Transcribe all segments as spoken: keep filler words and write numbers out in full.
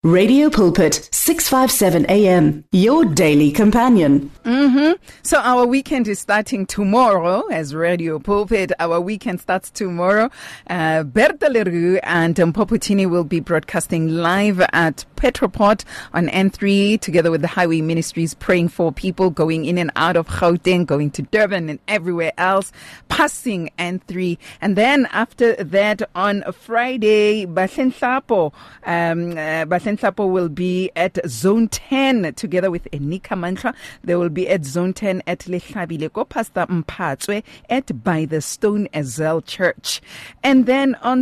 Radio Pulpit, six fifty-seven A M, your daily companion. Mm-hmm. So our weekend is starting tomorrow as Radio Pulpit. Our weekend starts tomorrow. Uh, Bertha Leroux and Mpoputini will be broadcasting live at Petroport on N three together with the Highway Ministries, praying for people going in and out of Gauteng, going to Durban and everywhere else, passing N three. And then after that on Friday, Bahlenhlapo, um, uh, Bahlenhlapo will be at Zone ten together with Enika Mantra. They will be at Zone ten at Lehlabileko, Pastor Mpatswe at By the Stone Azel Church. And then on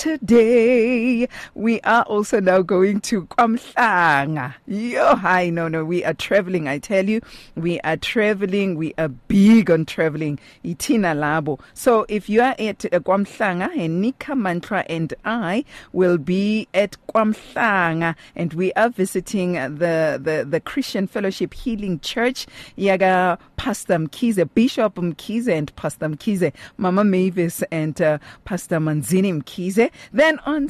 Saturday, we are also now going to Kwamhlanga. Yo, hi, no, no, we are traveling, I tell you. We are traveling. We are big on traveling. Itina Labo. So if you are at uh, Kwamhlanga, Enika Mantra and I will be at Kwamhlanga, and we are visiting the, the, the Christian Fellowship Healing Church. Yaga Pastor Mkize, Bishop Mkize and Pastor Mkize, Mama Mavis and uh, Pastor Manzini Mkize. Then on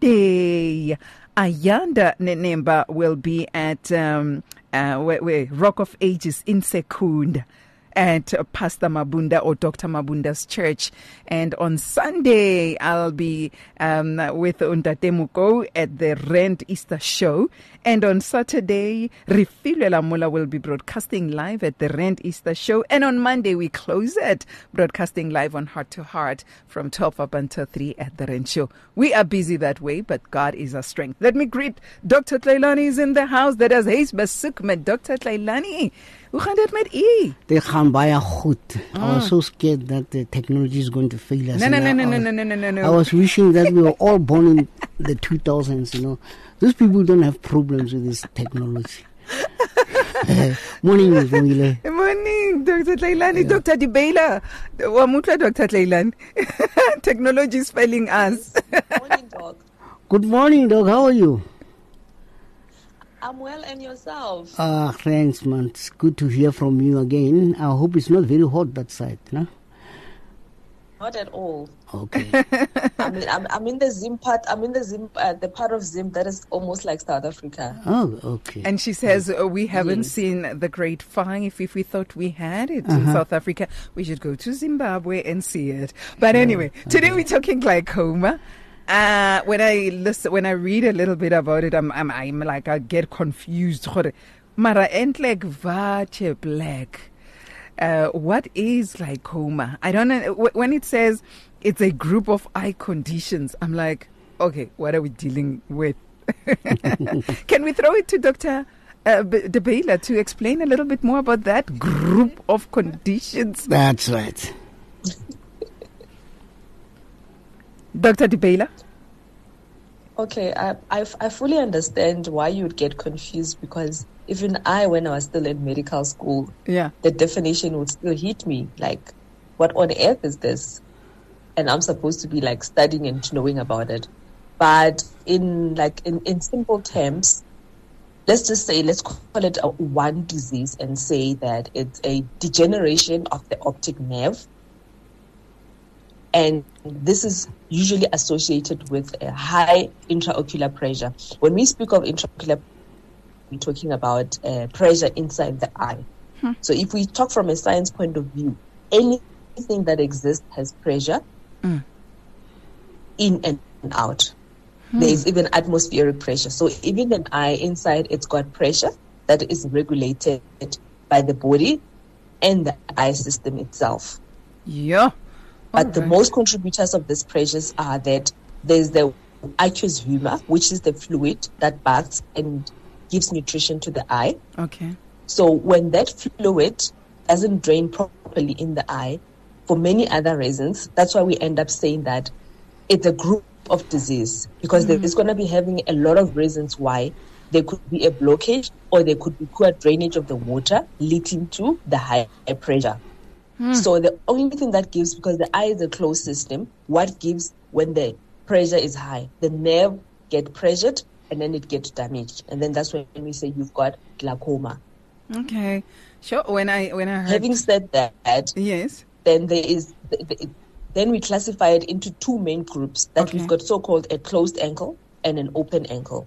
Sunday, Ayanda Nenemba will be at um, uh, where, where, Rock of Ages in Sekunda at Pastor Mabunda or Doctor Mabunda's church. And on Sunday, I'll be um, with Undate Muko at the Rent Easter show. And on Saturday, Rifile Lamola will be broadcasting live at the Rent Easter show. And on Monday, we close it, broadcasting live on Heart to Heart from twelve up until three at the Rent show. We are busy that way, but God is our strength. Let me greet Doctor Tlailani is in the house. That is Hees Besuk met Doctor Tlailani. Hoe gaan dit met u? Dit gaan baie goed. I was so scared that the technology is going to fail us. No, no, no, no, no, no, no, no, no, no. I was wishing that we were all born in the two thousands, you know. Those people don't have problems with this technology. Morning, Vongile. Morning, Doctor Tlailani. Yeah. Doctor Dibela. Wamutla, Doctor Tlailani. Technology is failing us. Morning, Doc. Good morning, Doc. How are you? I'm well, and yourself? Ah, uh, thanks, man. It's good to hear from you again. I hope it's not very hot that side, no? Not at all. Okay. I mean, I'm, I'm in the Zim part. I'm in the Zim, uh, the part of Zim that is almost like South Africa. Oh, okay. And she says uh, we haven't yes. seen the Great Fire. If if we thought we had it uh-huh. in South Africa, we should go to Zimbabwe and see it. But anyway, oh, today okay. we're talking glaucoma. Uh, when I listen, when I read a little bit about it, I'm, I'm, I'm like, I get confused. Mara entlek vache black. Uh, what is glaucoma? I don't know. When it says it's a group of eye conditions, I'm like, okay, what are we dealing with? Can we throw it to Doctor Uh, Debela to explain a little bit more about that group of conditions? That's right. Doctor Debela? Okay, I, I, I fully understand why you would get confused, because even I, when I was still in medical school, yeah, the definition would still hit me. Like, what on earth is this? And I'm supposed to be like studying and knowing about it. But in like in, in simple terms, let's just say, let's call it a one disease and say that it's a degeneration of the optic nerve. And this is usually associated with a high intraocular pressure. When we speak of intraocular, we're talking about uh, pressure inside the eye. Hmm. So if we talk from a science point of view, anything that exists has pressure mm. in and out. Hmm. There is even atmospheric pressure. So even an eye inside, it's got pressure that is regulated by the body and the eye system itself. Yeah. But right. the most contributors of these pressures are that there's the aqueous humor, which is the fluid that bathes and gives nutrition to the eye. Okay. So when that fluid doesn't drain properly in the eye, for many other reasons, that's why we end up saying that it's a group of disease, because mm-hmm. there's going to be having a lot of reasons why there could be a blockage or there could be poor drainage of the water leading to the high pressure. So the only thing that gives, because the eye is a closed system, what gives when the pressure is high? The nerve get pressured and then it gets damaged. And then that's when we say you've got glaucoma. Okay. Sure. When I when I heard... Having said that, yes, then there is then we classify it into two main groups that okay. we've got so-called a closed ankle and an open ankle.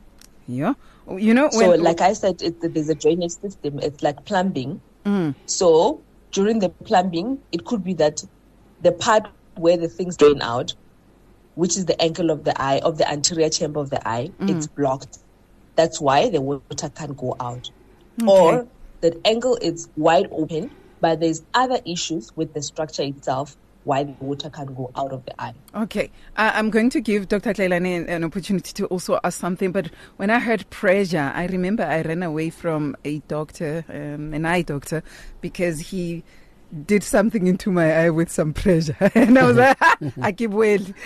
Yeah. You know, so when, like I said, it, there's a drainage system. It's like plumbing. Mm. So during the plumbing, it could be that the part where the things drain out, which is the angle of the eye, of the anterior chamber of the eye, Mm. it's blocked. That's why the water can't go out. Okay. Or the angle is wide open, but there's other issues with the structure itself, why the water can't go out of the eye. Okay. Uh, I'm going to give Doctor Tlailane an, an opportunity to also ask something, but when I heard pressure, I remember I ran away from a doctor, um, an eye doctor, because he did something into my eye with some pressure. And I was like, I keep waiting.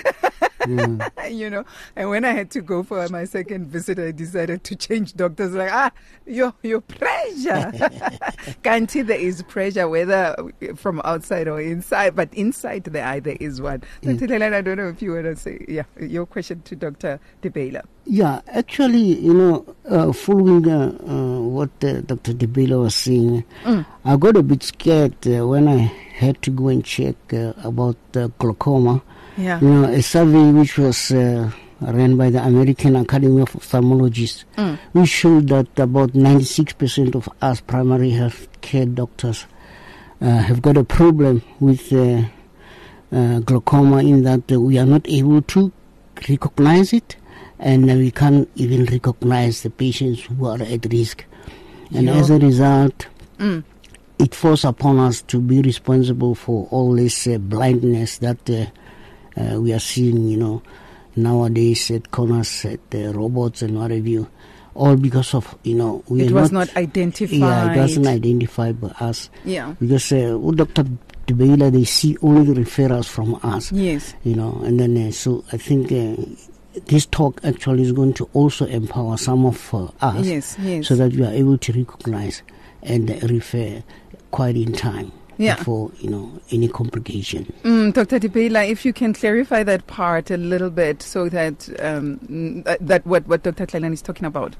Mm. You know, and when I had to go for my second visit, I decided to change doctors. Like, ah, your your pressure. Can't see there is pressure, whether from outside or inside, but inside the eye there is one. Mm. Doctor Leilani, I don't know if you want to say, yeah, your question to Doctor De Baila. Yeah, actually, you know, uh, following uh, uh, what uh, Doctor De Baila was saying, mm. I got a bit scared uh, when I had to go and check uh, about uh, glaucoma. Yeah. You know, a survey which was uh, ran by the American Academy of Ophthalmologists, mm. which showed that about ninety-six percent of us primary health care doctors uh, have got a problem with uh, uh, glaucoma, in that uh, we are not able to recognize it, and uh, we can't even recognize the patients who are at risk. And Yo. as a result, mm. it falls upon us to be responsible for all this uh, blindness that uh, Uh, we are seeing, you know, nowadays at corners, at uh, robots and what have you, all because of, you know, we it are was not, not identified. Yeah, it wasn't identified by us. Yeah. Because uh, with Doctor De Baila, they see only the referrals from us. Yes. You know, and then uh, so I think uh, this talk actually is going to also empower some of uh, us. Yes, yes. So that we are able to recognize and uh, refer quite in time. Yeah. Before, you know, any complication. Mm, Doctor De Baila, if you can clarify that part a little bit, so that um, that what, what Doctor Tlailane is talking about.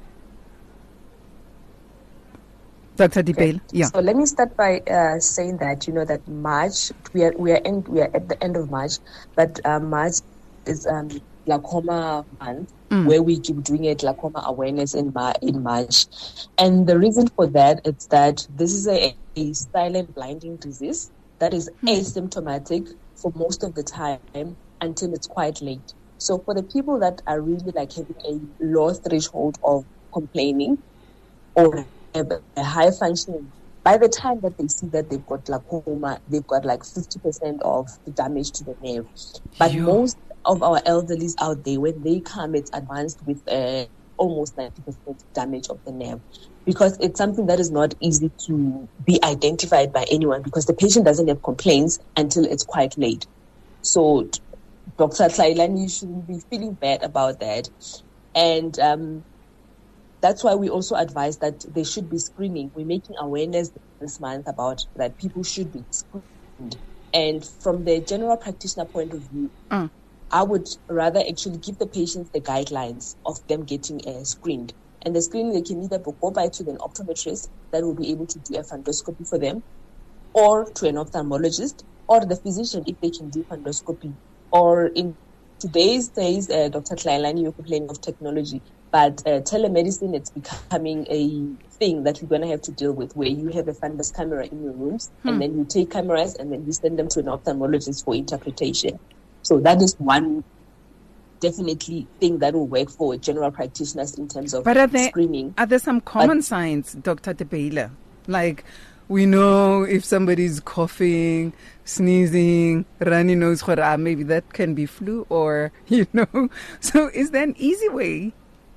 Doctor De Baila, okay. Yeah. So let me start by uh, saying that, you know, that March, we are we are in, we are at the end of March, but uh, March is um, glaucoma month, mm. where we keep doing a glaucoma awareness in Mar- in March, and the reason for that is that this is a a silent blinding disease that is mm. asymptomatic for most of the time until it's quite late. So for the people that are really like having a low threshold of complaining or a, a high functioning, by the time that they see that they've got glaucoma, they've got like fifty percent of the damage to the nerve. But Yo. most of our elderlies out there, when they come, it's advanced with uh, almost ninety percent damage of the nerve. Because it's something that is not easy to be identified by anyone, because the patient doesn't have complaints until it's quite late. So Doctor Tlailane, you shouldn't be feeling bad about that. And um, that's why we also advise that there should be screening. We're making awareness this month about that people should be screened. And from the general practitioner point of view, mm. I would rather actually give the patients the guidelines of them getting uh, screened. And the screening, they can either go by to an optometrist that will be able to do a fundoscopy for them, or to an ophthalmologist, or the physician if they can do fundoscopy. Or in today's days, uh, Doctor Tlailane, you're complaining of technology, but uh, telemedicine, it's becoming a thing that we're going to have to deal with, where you have a fundus camera in your rooms, hmm. and then you take cameras and then you send them to an ophthalmologist for interpretation. So that is one definitely thing that will work for general practitioners in terms of but are there, screening. Are there some common but, signs, Doctor De Baila? Like, we know if somebody's coughing, sneezing, runny nose, maybe that can be flu, or, you know. So is there an easy way,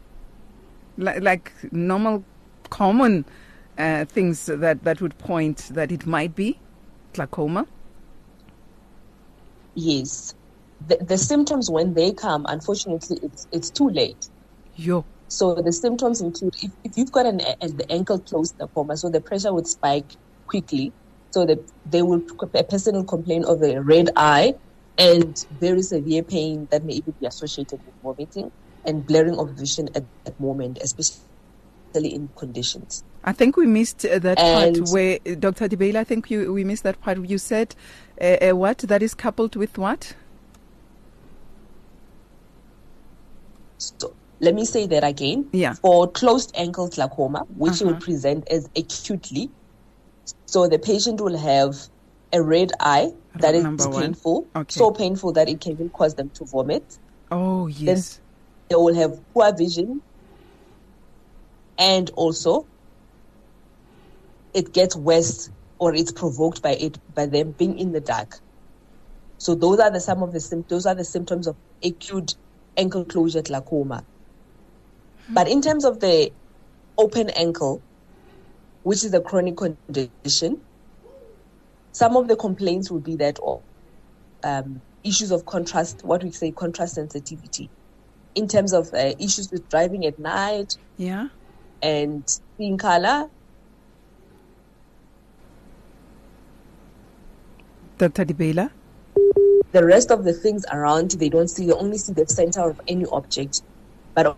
like, like normal, common uh, things that, that would point that it might be glaucoma? Yes. The, the symptoms, when they come, unfortunately, it's it's too late. Yo. So the symptoms include, if, if you've got an, an the ankle closed glaucoma, so the pressure would spike quickly. So the, they will a person will complain of a red eye and very severe pain that may even be associated with vomiting and blurring of vision at that moment, especially in conditions. I think we missed uh, that and part where, uh, Doctor De Baila, I think you we missed that part. You said uh, uh, what? That is coupled with what? So let me say that again. Yeah. For closed ankle glaucoma, which Uh-huh. will present as acutely, so the patient will have a red eye that is Number one. painful, Okay. so painful that it can even cause them to vomit. Oh, yes. They will have poor vision, and also it gets worse, or it's provoked by it by them being in the dark. So those are the some of the sym- those are the symptoms of acute ankle closure glaucoma. But in terms of the open ankle, which is a chronic condition, some of the complaints would be that or um, issues of contrast, what we say contrast sensitivity, in terms of uh, issues with driving at night Yeah. and seeing color. Doctor Dibela? The rest of the things around, they don't see, they only see the center of any object. But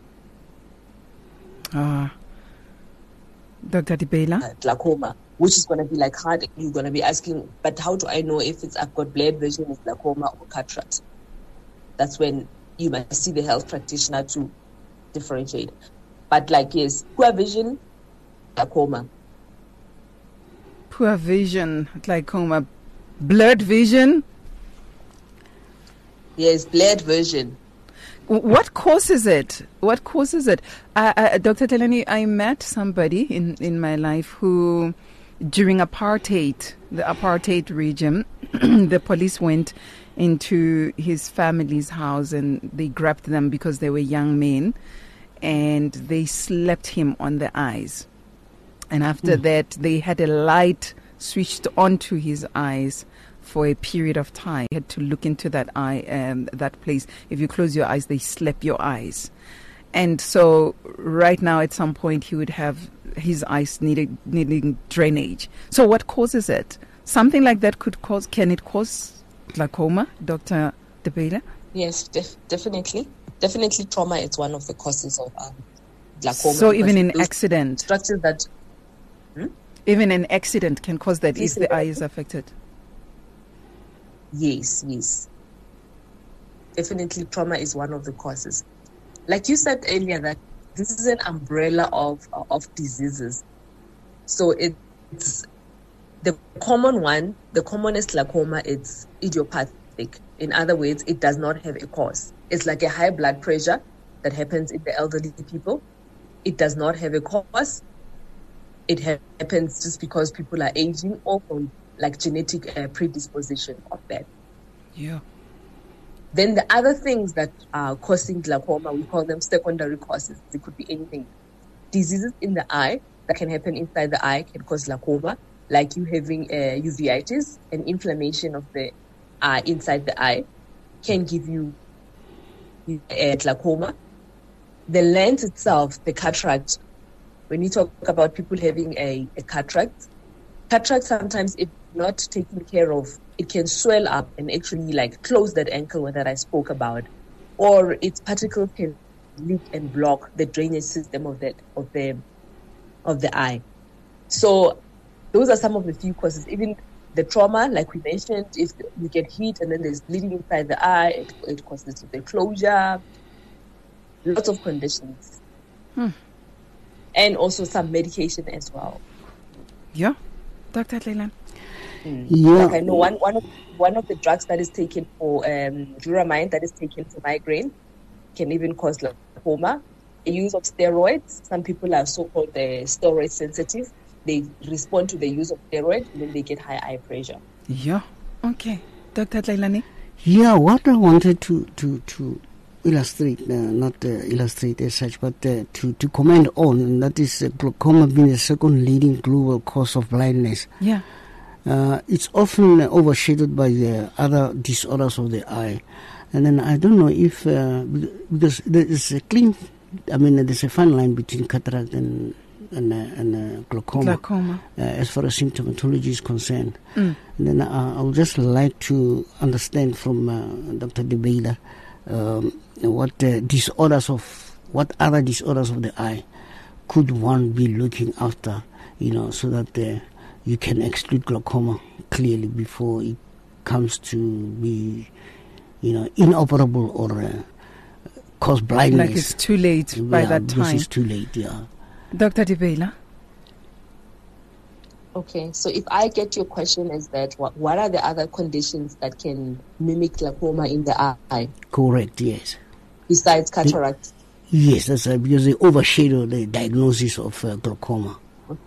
Ah. Doctor Dibela? uh, glaucoma, which is going to be like hard, you're going to be asking, but how do I know if it's I've got blurred vision, it's glaucoma or cataract? That's when you must see the health practitioner to differentiate. But like, yes, poor vision, glaucoma. Poor vision, glaucoma. Blurred vision. Yes, blurred vision. W- What causes it? What causes it? Uh, uh, Doctor Telani, I met somebody in, in my life who, during apartheid, the apartheid regime, the police went into his family's house and they grabbed them because they were young men and they slapped him on the eyes. And after that, they had a light switched onto his eyes for a period of time. You had to look into that eye, um, that place. If you close your eyes, they slap your eyes. And so right now, at some point, he would have his eyes needed, needing drainage. So what causes it? Something like that could cause, can it cause glaucoma, Doctor Dibela? Yes, def- definitely. Definitely trauma is one of the causes of um, glaucoma. So even because in those accident, structures that even an accident can cause that Please if say the that eye again. is affected. Yes, yes. Definitely trauma is one of the causes. Like you said earlier, that this is an umbrella of of diseases. So it, it's the common one, the commonest glaucoma, it's idiopathic. In other words, it does not have a cause. It's like a high blood pressure that happens in the elderly people. It does not have a cause. It ha- happens just because people are aging or from like genetic uh, predisposition of that. Yeah. Then the other things that are causing glaucoma, we call them secondary causes. It could be anything. Diseases in the eye that can happen inside the eye can cause glaucoma, like you having uh, uveitis, an inflammation of the eye inside the eye, can give you uh, glaucoma. The lens itself, the cataract, when you talk about people having a, a cataract, cataract sometimes, if not taken care of, it can swell up and actually like close that ankle that I spoke about, or its particles can leak and block the drainage system of that of the of the eye. So those are some of the few causes. Even the trauma, like we mentioned, if you get hit and then there's bleeding inside the eye, it, it causes the closure. Lots of conditions, Hmm. and also some medication as well. Yeah. Doctor Leland. Yeah. Like I know one one of one of the drugs that is taken for um, Duramine, that is taken for migraine, can even cause glaucoma. The use of steroids. Some people are so-called uh, steroid sensitive. They respond to the use of steroid, and then they get high eye pressure. Yeah. Okay. Doctor Leilani. Yeah, what I wanted to to to illustrate, uh, not uh, illustrate as such, but uh, to to comment on, and that is uh, glaucoma being the second leading global cause of blindness. Yeah. Uh, it's often uh, overshadowed by the other disorders of the eye, and then I don't know if uh, because there is a clean, I mean, there's a fine line between cataract and and, uh, and uh, glaucoma, Glaucoma. uh, as far as symptomatology is concerned. Mm. And then uh, I would just like to understand from uh, Doctor Dibela um, what uh, disorders of what other disorders of the eye could one be looking after, you know, so that uh, you can exclude glaucoma clearly before it comes to be, you know, inoperable or uh, cause blindness. Like it's too late by yeah, that time. This is too late, yeah. Doctor Dibela? Okay, so if I get your question is that what, what are the other conditions that can mimic glaucoma in the eye? Correct, yes. Besides cataract? The, yes, that's uh, because they overshadow the diagnosis of uh, glaucoma.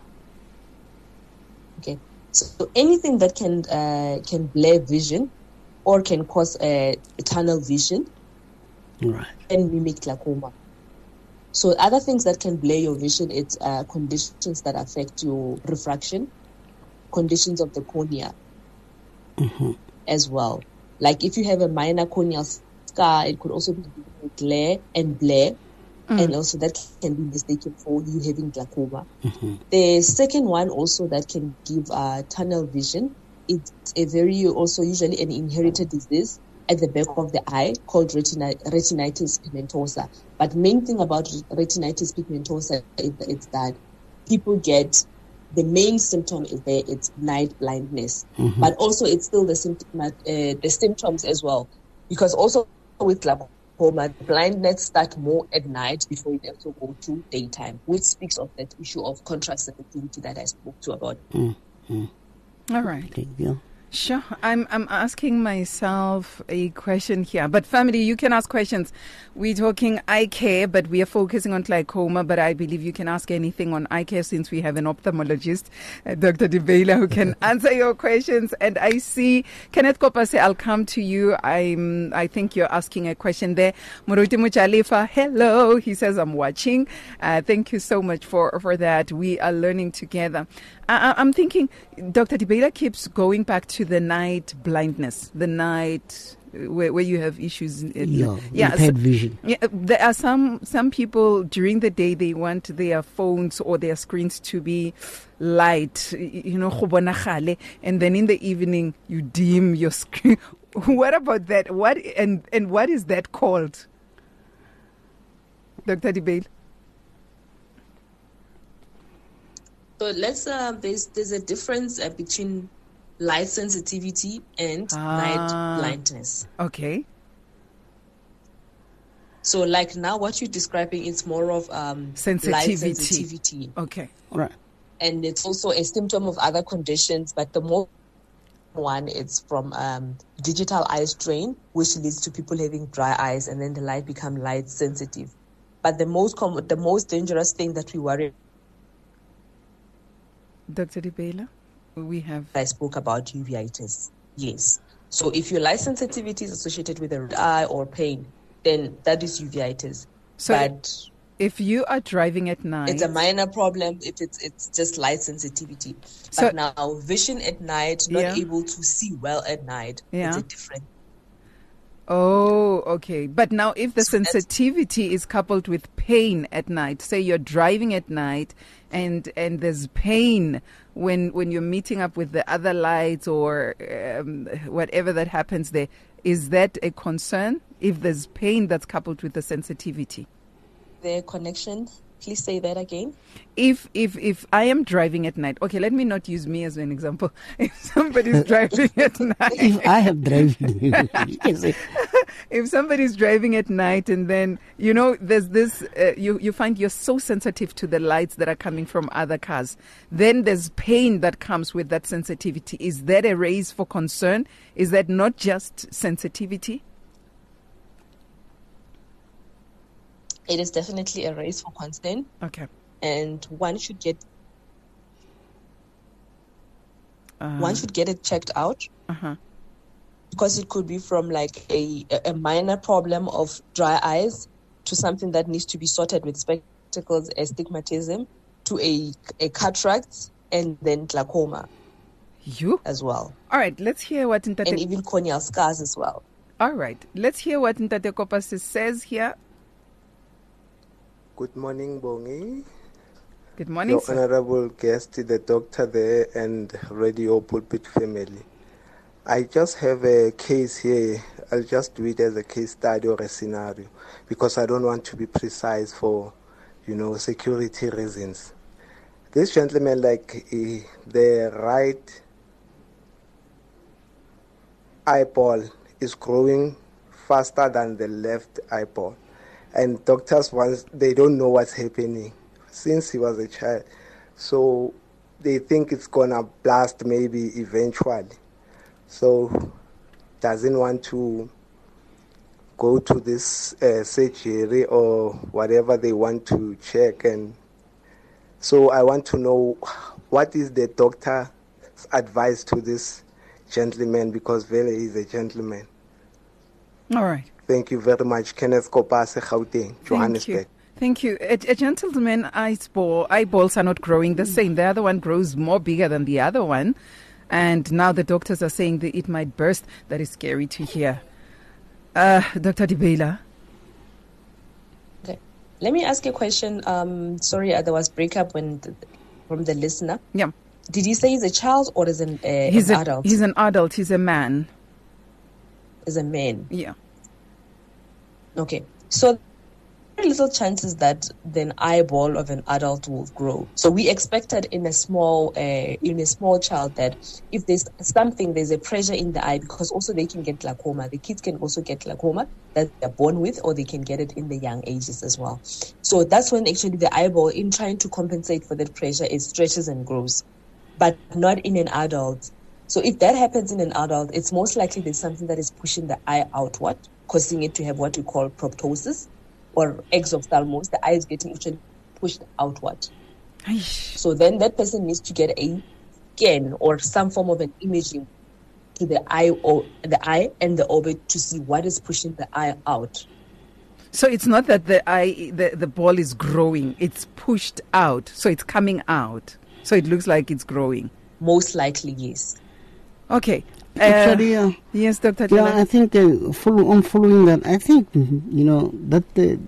Okay, so, so anything that can uh, can blur vision or can cause uh, tunnel vision right. can mimic glaucoma. So other things that can blur your vision, it's uh, conditions that affect your refraction, conditions of the cornea mm-hmm. as well. Like if you have a minor corneal scar, it could also be glare and blur. Mm. And also that can be mistaken for you having glaucoma. Mm-hmm. The second one also that can give uh, tunnel vision, it's a very also usually an inherited disease at the back of the eye called retina, retinitis pigmentosa. But main thing about retinitis pigmentosa is, is that people get, the main symptom is there, it's night blindness. Mm-hmm. But also it's still the, symptom, uh, the symptoms as well. Because also with glaucoma, blindness start more at night before it also go to daytime, which speaks of that issue of contrast sensitivity that I spoke to about. Mm-hmm. All right. Thank you. Sure. I'm I'm asking myself a question here. But family, you can ask questions. We're talking eye care, but we are focusing on glaucoma. But I believe you can ask anything on eye care since we have an ophthalmologist, uh, Doctor Dibela, who can answer your questions. And I see Kenneth Kopase, I'll come to you. I'm I think you're asking a question there. Moruti Muchalifa, hello. He says I'm watching. Uh, thank you so much for, for that. We are learning together. I, I'm thinking Doctor Dibela keeps going back to the night blindness, the night where, where you have issues. In, yeah, yeah, impaired so, vision. Yeah, there are some some people during the day they want their phones or their screens to be light, you know, and then in the evening you dim your screen. What about that? What and and what is that called, Doctor Dibela? So let's uh, there's there's a difference uh, between light sensitivity and ah, night blindness. Okay. So like now what you're describing is more of um sensitivity. light sensitivity. Okay. All right. And it's also a symptom of other conditions, but the more one it's from um, digital eye strain, which leads to people having dry eyes, and then the light become light sensitive. But the most com- the most dangerous thing that we worry. Doctor Dibela, we have... I spoke about uveitis. Yes. So if your light sensitivity is associated with a red eye or pain, then that is uveitis. So but if you are driving at night... It's a minor problem if it's it's just light sensitivity. But so, now vision at night, not yeah. able to see well at night, yeah. it's a different... Oh, okay. But now if the so sensitivity is coupled with pain at night, say you're driving at night and and there's pain when when you're meeting up with the other lights or um, whatever that happens there, is that a concern if there's pain that's coupled with the sensitivity? The connection, please say that again. If if if I am driving at night, okay, let me not use me as an example. If somebody's driving at night, if I have driving, if somebody's driving at night, and then you know there's this, uh, you you find you're so sensitive to the lights that are coming from other cars. Then there's pain that comes with that sensitivity. Is that a raise for concern? Is that not just sensitivity? It is definitely a raise for concern. Okay. And one should get uh, one should get it checked out. Uh-huh. Because it could be from like a, a minor problem of dry eyes to something that needs to be sorted with spectacles, astigmatism, to a, a cataract, and then glaucoma. You? As well. All right, let's hear what Ntate... And even corneal scars as well. All right, let's hear what Ntate Kopase says here. Good morning, Bongi. Good morning, Your sir. honorable guest, the doctor there, and Radio Pulpit family. I just have a case here. I'll just do it as a case study or a scenario because I don't want to be precise for, you know, security reasons. This gentleman, like he, the right eyeball is growing faster than the left eyeball. And doctors, once they don't know what's happening since he was a child. So they think it's going to blast maybe eventually. So doesn't want to go to this uh, surgery or whatever they want to check. And so I want to know, what is the doctor's advice to this gentleman, because Vele is a gentleman. All right. Thank you very much. Kenneth Kopase, Gauteng, Johannesburg. Thank you. A, a gentleman eyeball, eyeballs are not growing the same. The other one grows more bigger than the other one. And now the doctors are saying that it might burst. That is scary to hear. Uh, Doctor Dibela. Okay. Let me ask you a question. Um, sorry, uh, there was breakup when the, from the listener. Yeah. Did he say he's a child or is an, uh, he's an a, adult? He's an adult. He's a man. Is a man. Yeah. Okay. So very little chances that the eyeball of an adult will grow. So we expected in a small uh, in a small child that if there's something, there's a pressure in the eye, because also they can get glaucoma. The kids can also get glaucoma that they're born with, or they can get it in the young ages as well. So that's when actually the eyeball, in trying to compensate for that pressure, it stretches and grows, but not in an adult. So if that happens in an adult, it's most likely there's something that is pushing the eye outward, causing it to have what we call proptosis, or exophthalmos. The eye is getting actually pushed outward. Aish. So then that person needs to get a scan or some form of an imaging to the eye or the eye and the orbit to see what is pushing the eye out. So it's not that the eye, the, the ball is growing, it's pushed out. So it's coming out. So it looks like it's growing. Most likely, yes. Okay. Uh, Actually, uh, yes, Doctor Yeah, I think uh, follow, on following that, I think, you know, that the,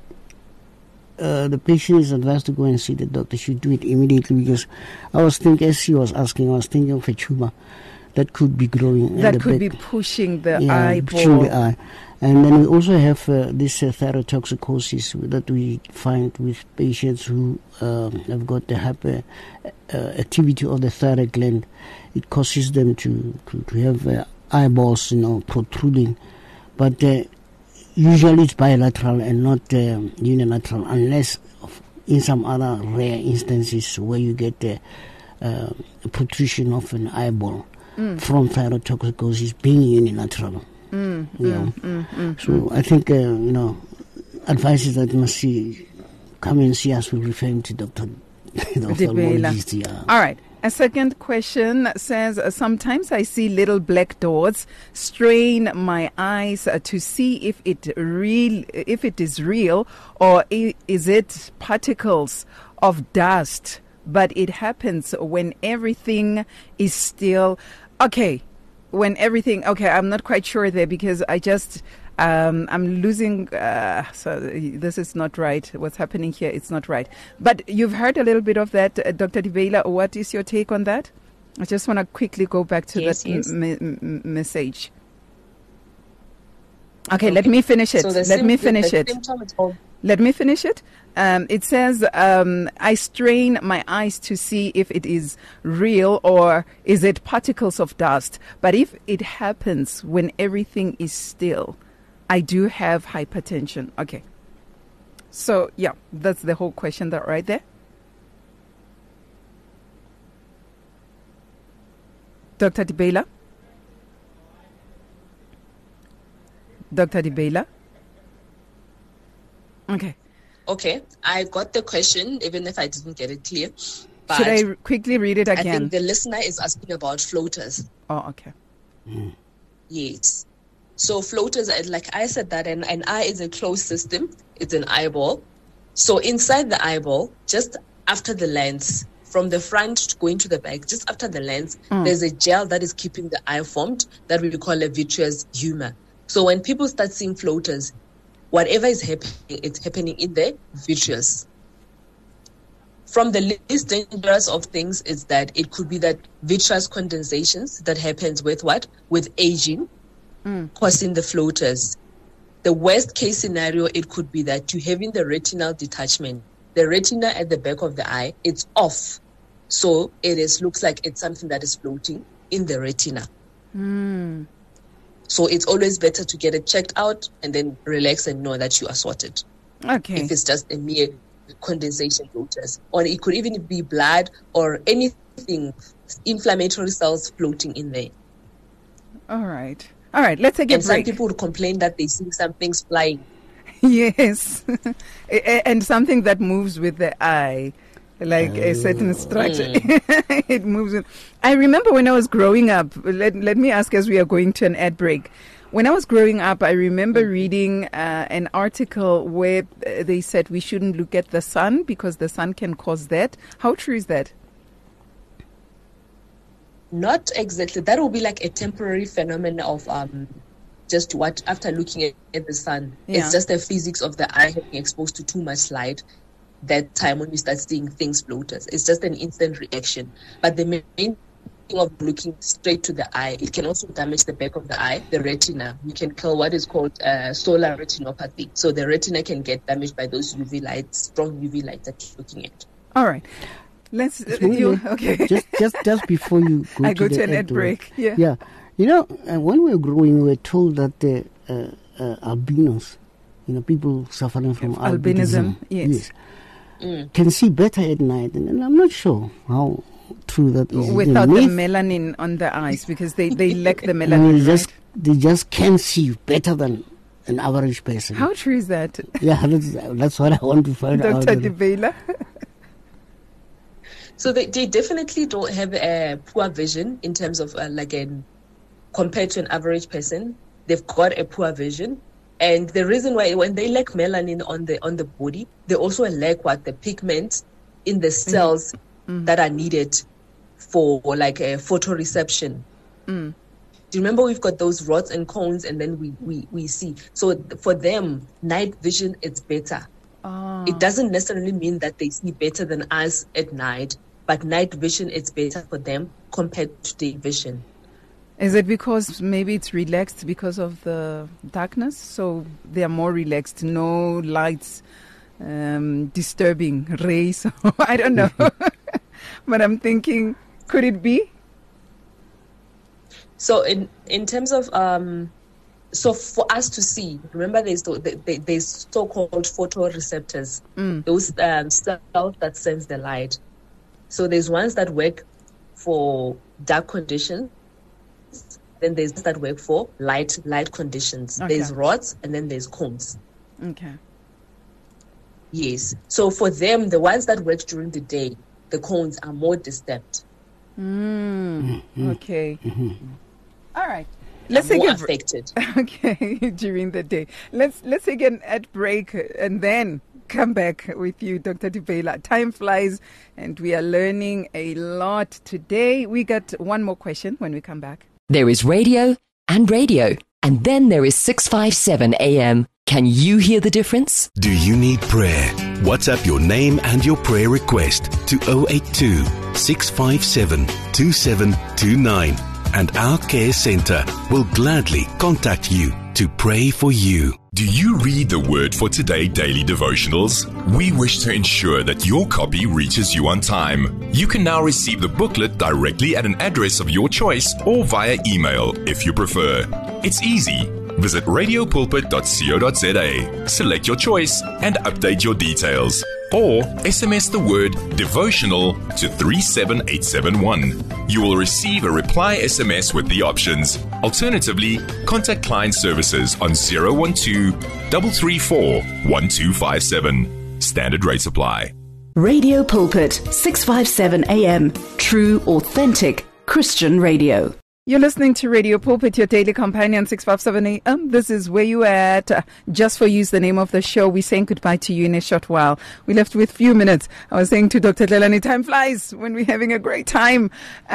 uh, the patient is advised to go and see the doctor. Should do it immediately, because I was thinking, as she was asking, I was thinking of a tumor that could be growing. That could be pushing the yeah, eyeball. Pushing the eye. And then we also have uh, this uh, thyrotoxicosis that we find with patients who uh, have got the hyper uh, activity of the thyroid gland. It causes them to, to, to have uh, eyeballs, you know, protruding. But uh, usually it's bilateral and not uh, unilateral, unless in some other rare instances where you get the uh, protrusion of an eyeball mm. from thyrotoxicosis being unilateral. Mm, you know. mm, mm, so mm. I think, uh, you know, advice is that you must see, come and see us, we'll refer him to Doctor Ophthalmologist. Yeah. All right. A second question says, uh, sometimes I see little black dots, strain my eyes uh, to see if it real, if it is real, or I- is it particles of dust, but it happens when everything is still, okay, when everything, okay, I'm not quite sure there, because I just, Um, I'm losing, uh, so this is not right. What's happening here, it's not right. But you've heard a little bit of that, uh, Doctor Dibela. What is your take on that? I just want to quickly go back to yes, that yes. M- m- message. Okay, okay, let me finish it. So let sim- me finish it. Let me finish it. Um, it says, um, I strain my eyes to see if it is real or is it particles of dust. But if it happens when everything is still, I do have hypertension. Okay. So, yeah, that's the whole question that right there. Doctor Dibela? Doctor Dibela? Okay. Okay, I got the question, even if I didn't get it clear. But should I r- quickly read it again? I think the listener is asking about floaters. Oh, okay. Mm. Yes. So floaters, like I said, that an, an eye is a closed system. It's an eyeball. So inside the eyeball, just after the lens, from the front going to the back, just after the lens, mm. there's a gel that is keeping the eye formed that we call a vitreous humor. So when people start seeing floaters, whatever is happening, it's happening in the vitreous. From the least dangerous of things is that it could be that vitreous condensations that happens with what? With aging. Mm. Causing the floaters. The worst case scenario, it could be that you're having the retinal detachment. The retina at the back of the eye, it's off. So it is looks like it's something that is floating in the retina. Mm. So it's always better to get it checked out and then relax and know that you are sorted. Okay. If it's just a mere condensation floaters, or it could even be blood or anything, inflammatory cells floating in there. All right. All right. Let's take a and break. Some people would complain that they see some things flying. Yes. And something that moves with the eye, like a certain structure. Mm. It moves with. I remember when I was growing up, let, let me ask as we are going to an ad break. When I was growing up, I remember reading uh, an article where they said we shouldn't look at the sun because the sun can cause that. How true is that? Not exactly. That will be like a temporary phenomenon of um, just what after looking at, at the sun. Yeah. It's just the physics of the eye being exposed to too much light. That time when you start seeing things floaters, it's just an instant reaction. But the main thing of looking straight to the eye, it can also damage the back of the eye, the retina. You can kill what is called uh, solar retinopathy. So the retina can get damaged by those U V lights, strong U V lights that you're looking at. All right. Let's uh, you, okay. Just just just before you go I to go the to an ad break. Yeah. Yeah. You know, uh, when we were growing, we were told that the uh, uh, albinos, you know, people suffering from albinism, albinism yes, yes mm. can see better at night, and, and I'm not sure how true that is. Without the, the melanin on the eyes, because they, they lack the melanin. No, right? just, they just can see better than an average person. How true is that? Yeah, that's, that's what I want to find out. Doctor Dibela. So they, they definitely don't have a poor vision in terms of uh, like an compared to an average person. They've got a poor vision, and the reason why when they lack melanin on the on the body, they also lack what the pigments in the cells mm. that are needed for like a photoreception. Mm. Do you remember we've got those rods and cones, and then we we we see. So for them, night vision is better. Oh. It doesn't necessarily mean that they see better than us at night. But night vision is better for them compared to day vision. Is it because maybe it's relaxed because of the darkness? So they are more relaxed, no lights um, disturbing rays. I don't know. But I'm thinking, could it be? So in, in terms of, um, so for us to see, remember there's, there's so-called photoreceptors, mm. those um, cells that sense the light. So there's ones that work for dark conditions, then there's that work for light light conditions. Okay. There's rods and then there's cones. Okay. Yes. So for them, the ones that work during the day, the cones are more disturbed. Mm. Mm-hmm. Okay. Mm-hmm. All right. Let's take more a br- affected. Okay, during the day. Let's let's take an ad break and then come back with you, Doctor Dibela. Time flies, and we are learning a lot today. We got one more question when we come back. There is radio and radio, and then there is six fifty-seven A M. Can you hear the difference? Do you need prayer? WhatsApp your name and your prayer request to zero eight two, six five seven, two seven two nine, and our care center will gladly contact you to pray for you. Do you read the Word for Today daily devotionals? We wish to ensure that your copy reaches you on time. You can now receive the booklet directly at an address of your choice or via email if you prefer. It's easy. Visit radio pulpit dot co dot za, select your choice and update your details. Or S M S the word devotional to three seven eight seven one. You will receive a reply S M S with the options. Alternatively, contact client services on zero one two, three three four, one two five seven. Standard rates apply. Radio Pulpit, six fifty-seven A M. True, authentic Christian radio. You're listening to Radio Pulpit, your daily companion, six fifty-seven A M. This is Where You At. Uh, Just For You is the name of the show. We're saying goodbye to you in a short while. We left with few minutes. I was saying to Doctor Tlelani, time flies when we're having a great time.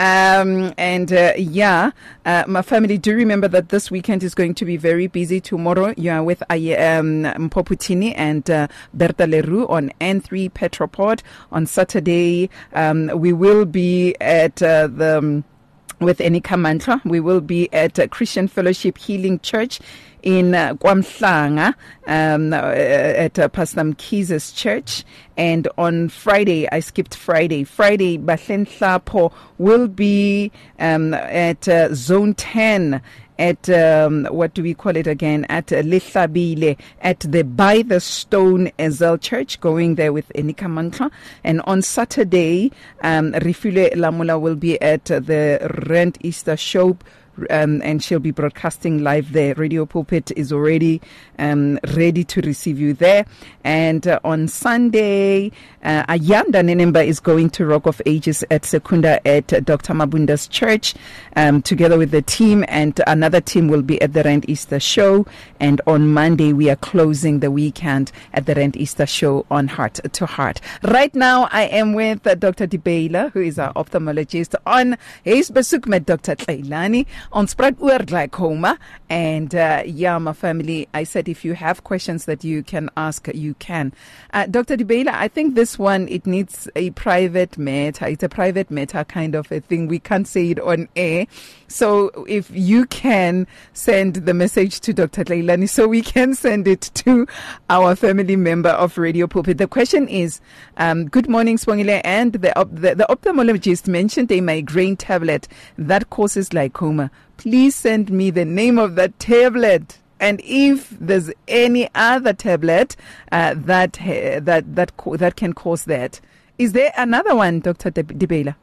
Um, and uh, yeah, uh, my family, do remember that this weekend is going to be very busy. Tomorrow, you are with uh, um, Mpoputini and uh, Berta Leroux on N three Petroport. On Saturday, um, we will be at uh, the... Um, with Enika Mantra. We will be at uh, Christian Fellowship Healing Church in uh, KwaMhlanga, um, uh, at uh, Pastor Mkhize's church. And on Friday, I skipped Friday. Friday, Bahleng Hlapo will be um, at uh, Zone ten at, um, what do we call it again, at uh, Lehlabile, at the By the Stone Ezel Church, going there with Enika Mankla. And on Saturday, um, Rifule Lamula will be at uh, the Rand Easter Show. Um, and she'll be broadcasting live there. Radio Pulpit is already um, ready to receive you there. And uh, on Sunday, uh, Ayanda Nenemba is going to Rock of Ages at Secunda at uh, Doctor Mabunda's church, um, together with the team, and another team will be at the Rand Easter Show. And on Monday, we are closing the weekend at the Rand Easter Show on Heart to Heart. Right now, I am with uh, Doctor Dibela, who is our ophthalmologist, on his besoek met Doctor Tleilani. Ons praat oor glaucoma, and uh, yeah, my family, I said if you have questions that you can ask, you can. Uh, Doctor Dibela, I think this one, it needs a private matter. It's a private matter kind of a thing. We can't say it on air. So if you can send the message to Doctor Tleilani so we can send it to our family member of Radio Pulpit. The question is, um, good morning, Swangile, and the, op- the, the ophthalmologist mentioned a migraine tablet that causes glaucoma. Please send me the name of that tablet, and if there's any other tablet uh, that uh, that that co- that can cause that. Is there another one, Doctor Dibela?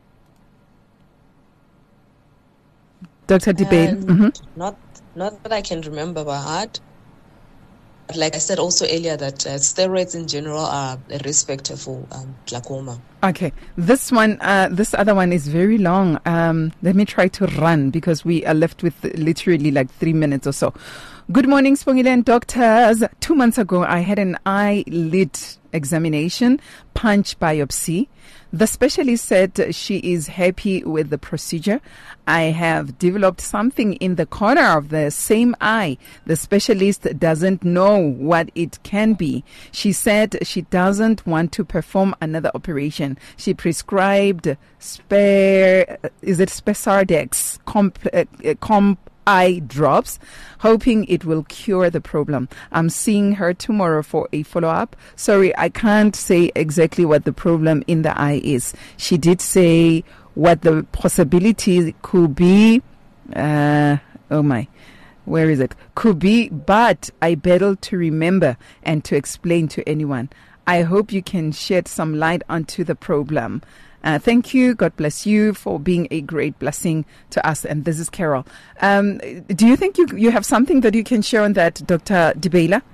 Doctor Dibela? Um, mm-hmm. Not not that I can remember by heart. Like I said also earlier, that uh, steroids in general are a risk factor for um, glaucoma. Okay, this one, uh, this other one is very long. Um, let me try to run because we are left with literally like three minutes or so. Good morning, Spongile and doctors. Two months ago, I had an eyelid examination, punch biopsy. The specialist said she is happy with the procedure. I have developed something in the corner of the same eye. The specialist doesn't know what it can be. She said she doesn't want to perform another operation. She prescribed spare, is it Spesardex, comp, uh, comp eye drops, hoping it will cure the problem. I'm seeing her tomorrow for a follow-up. Sorry, I can't say exactly what the problem in the eye is. She did say what the possibility could be. Uh, oh my, where is it? Could be, but I battle to remember and to explain to anyone. I hope you can shed some light onto the problem. Uh, thank you. God bless you for being a great blessing to us. And this is Carol. Um, do you think you you have something that you can share on that, Doctor Dibela?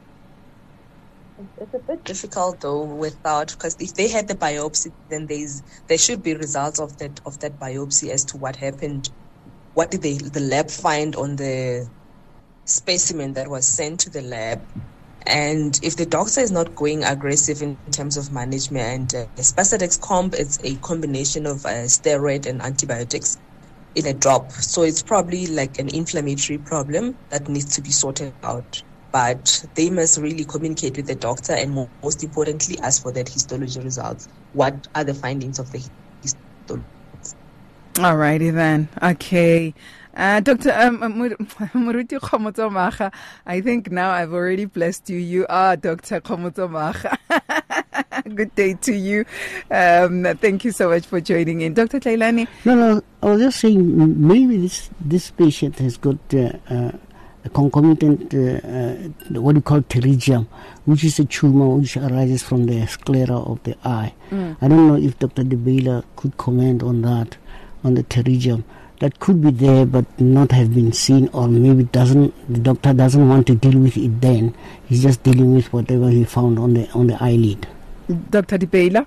It's a bit difficult though, without, because if they had the biopsy, then there's there should be results of that of that biopsy as to what happened. What did they the lab find on the specimen that was sent to the lab? And if the doctor is not going aggressive in terms of management, uh, Spassadex Comp is a combination of uh, steroid and antibiotics in a drop. So it's probably like an inflammatory problem that needs to be sorted out. But they must really communicate with the doctor and more, most importantly, ask for that histology results. What are the findings of the histology? All righty then. Okay. Uh, Doctor Um, Muruti Khomotomaga, I think now I've already blessed you. You are Doctor Khomotomaga. Good day to you. Um, thank you so much for joining in. Doctor Tleilani? No, no, I was just saying maybe this, this patient has got uh, uh, a concomitant, uh, uh, what we call pterygium, which is a tumor which arises from the sclera of the eye. Mm. I don't know if Doctor Dibela could comment on that, on the pterygium. That could be there but not have been seen, or maybe doesn't the doctor doesn't want to deal with it then. He's just dealing with whatever he found on the on the eyelid. Doctor Dibela?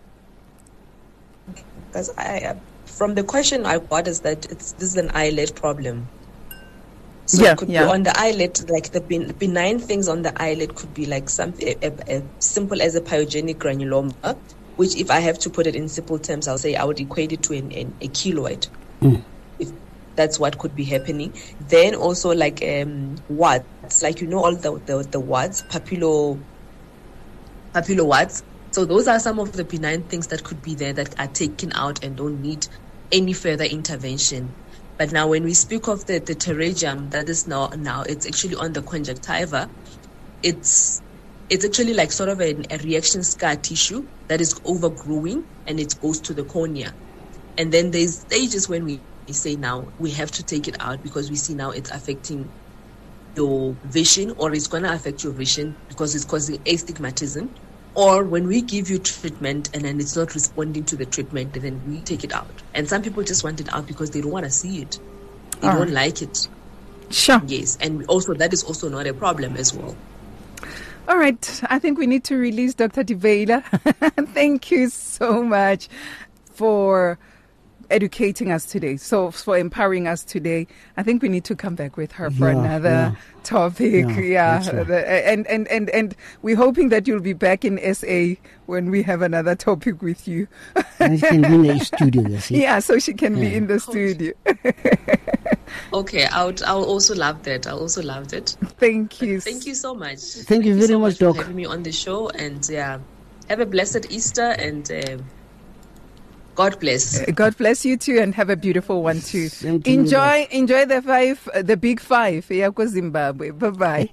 Because I, uh, from the question I got is that it's, this is an eyelid problem. So yeah, it could yeah. be on the eyelid, like the ben- benign things on the eyelid could be like something as simple as a pyogenic granuloma, which if I have to put it in simple terms, I'll say I would equate it to an, an, a keloid. Mm. If that's what could be happening. Then also like um, warts, like you know all the the, the warts, papillo, papillo warts. So those are some of the benign things that could be there that are taken out and don't need any further intervention. But now when we speak of the, the pterygium, that is now now it's actually on the conjunctiva. It's it's actually like sort of a, a reaction scar tissue that is overgrowing and it goes to the cornea. And then there's stages when we say now we have to take it out because we see now it's affecting your vision, or it's going to affect your vision because it's causing astigmatism, or when we give you treatment and then it's not responding to the treatment, then we take it out. And some people just want it out because they don't want to see it. They All don't right. like it. Sure. Yes. And also that is also not a problem as well. All right. I think we need to release Doctor Dibeila. Thank you so much for educating us today, so for empowering us today. I think we need to come back with her for Yeah, another yeah. topic. Yeah, Yeah, that's right. The- and, and and and we're hoping that you'll be back in S A when we have another topic with you. I can be in the studio, you see. Yeah, so she can be Yeah. in the studio. Okay, I would, I'll also love that. I'll also love that. Thank you. Thank you so much. Thank you very so much, for Doc. having me on the show, and yeah, have a blessed Easter, and uh, God bless. God bless you too, and have a beautiful one too. Same to you, Enjoy, enjoy the five, uh, the big five. Yako Zimbabwe. Bye bye.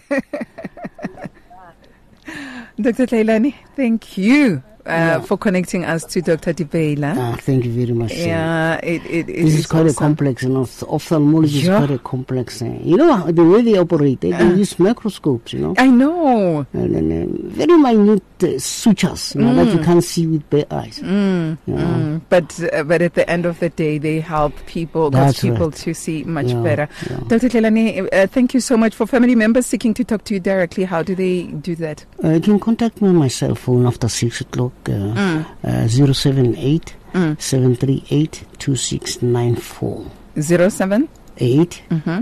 Doctor Tleilani, thank you uh, Yeah. for connecting us to Doctor Dibeila. Ah, thank you very much. sir. Yeah, it, it, it This is quite awesome. a complex, you know. Ophthalmology Yeah. is quite a complex. Uh, you know, the way they operate, they, they use microscopes, you know, I know. and, and uh, very minute uh, sutures, you know, that you can't see with bare eyes. Mm, you know. mm. But uh, but at the end of the day, they help people, cause That's people right. to see much Yeah, better. yeah. Doctor Tleilani, uh, thank you so much. For family members seeking to talk to you directly, how do they do that? Uh, you can contact me on my cell phone after six o'clock, uh, uh, zero seven eight seven three eight two six nine four. Zero seven. Eight. Mm-hmm.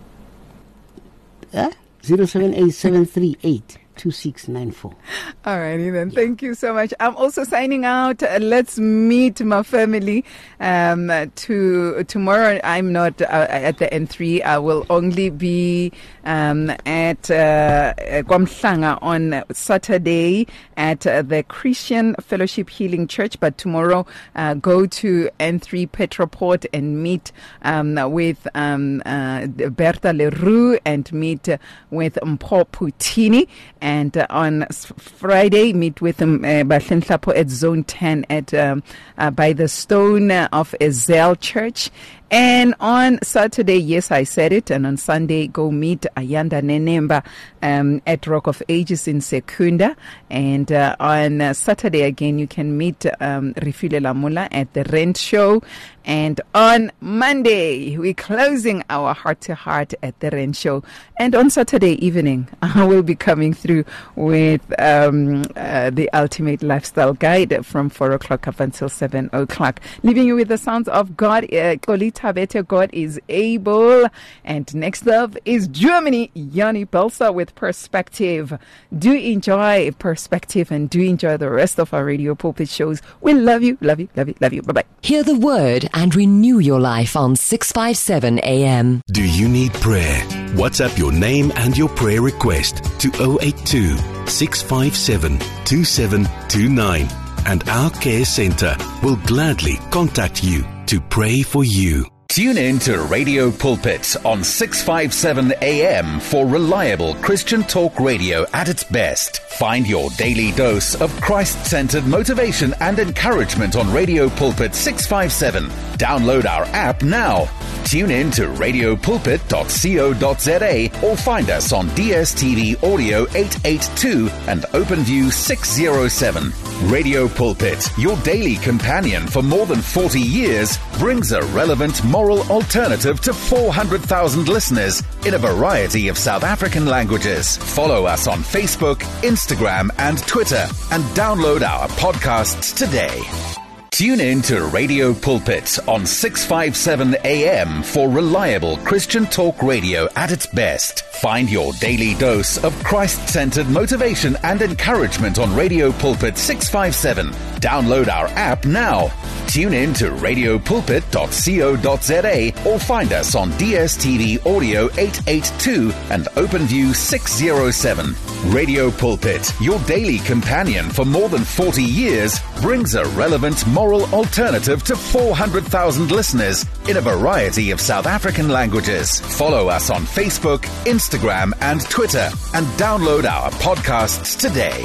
Uh, zero seven eight seven three eight two six nine four. All righty then. Thank you so much. I'm also signing out. Uh, let's meet my family um, to tomorrow. I'm not uh, at the N three. I will only be um, at uh, Kwamhlanga on Saturday at uh, the Christian Fellowship Healing Church. But tomorrow, uh, go to N three Petroport and meet um, with um, uh, Bertha Leroux and meet uh, with Mpho Putini. And uh, on s- Friday, meet with um, uh, Bahlenhlapo at Zone ten at um, uh, by the Stone of Ezel Church. And on Saturday, yes, I said it. And on Sunday, go meet Ayanda Nenemba um, at Rock of Ages in Secunda. And uh, on uh, Saturday, again, you can meet um, Rifile Lamula at the Rent Show. And on Monday, we're closing our heart-to-heart at the Rent Show. And on Saturday evening, I will be coming through with um, uh, the Ultimate Lifestyle Guide from four o'clock up until seven o'clock. Leaving you with the sounds of God. Uh, Tabete, God is able. And next up is Germany, Yanni Belsa with Perspective. Do enjoy Perspective and do enjoy the rest of our Radio Pulpit shows. We love you, love you, love you, love you. Bye-bye. Hear the word and renew your life on six fifty-seven A M. Do you need prayer? WhatsApp your name and your prayer request to zero eight two, six five seven, two seven two nine. And our care center will gladly contact you to pray for you. Tune in to Radio Pulpit on six fifty-seven A M for reliable Christian talk radio at its best. Find your daily dose of Christ-centered motivation and encouragement on Radio Pulpit six fifty-seven. Download our app now. Tune in to radio pulpit dot co dot za or find us on D S T V Audio eight eighty-two and OpenView six oh seven. Radio Pulpit, your daily companion for more than forty years, brings a relevant moral alternative to four hundred thousand listeners in a variety of South African languages. Follow us on Facebook, Instagram, and Twitter, and download our podcasts today. Tune in to Radio Pulpit on six fifty-seven A M for reliable Christian talk radio at its best. Find your daily dose of Christ-centered motivation and encouragement on Radio Pulpit six fifty-seven. Download our app now. Tune in to radio pulpit dot co dot za or find us on D S T V Audio eight eighty-two and OpenView six oh seven. Radio Pulpit, your daily companion for more than forty years, brings a relevant moral alternative to four hundred thousand listeners in a variety of South African languages. Follow us on Facebook, Instagram, and Twitter, and download our podcasts today.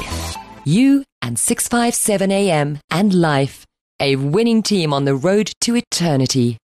You and six fifty-seven A M and Life, a winning team on the road to eternity.